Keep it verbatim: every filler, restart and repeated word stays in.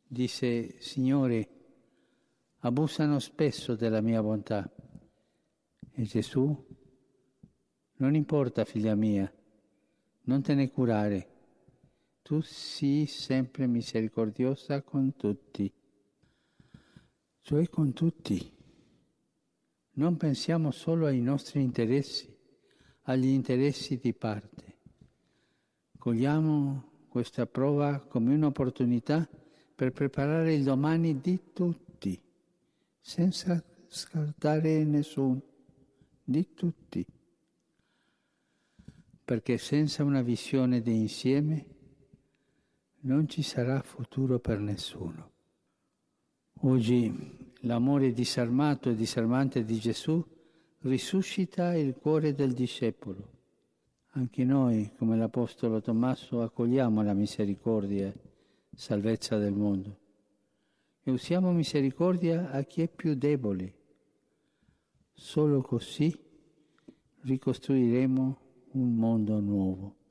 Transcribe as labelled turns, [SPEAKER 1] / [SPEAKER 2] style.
[SPEAKER 1] disse: Signore, abusano spesso della mia bontà. E Gesù: non importa, figlia mia, non te ne curare, tu sii sempre misericordiosa con tutti. Cioè con tutti. Non pensiamo solo ai nostri interessi, agli interessi di parte. Cogliamo questa prova come un'opportunità per preparare il domani di tutti, senza scartare nessuno, di tutti. Perché senza una visione di insieme non ci sarà futuro per nessuno. Oggi l'amore disarmato e disarmante di Gesù risuscita il cuore del discepolo. Anche noi, come l'Apostolo Tommaso, accogliamo la misericordia, salvezza del mondo, e usiamo misericordia a chi è più debole. Solo così ricostruiremo un mondo nuovo.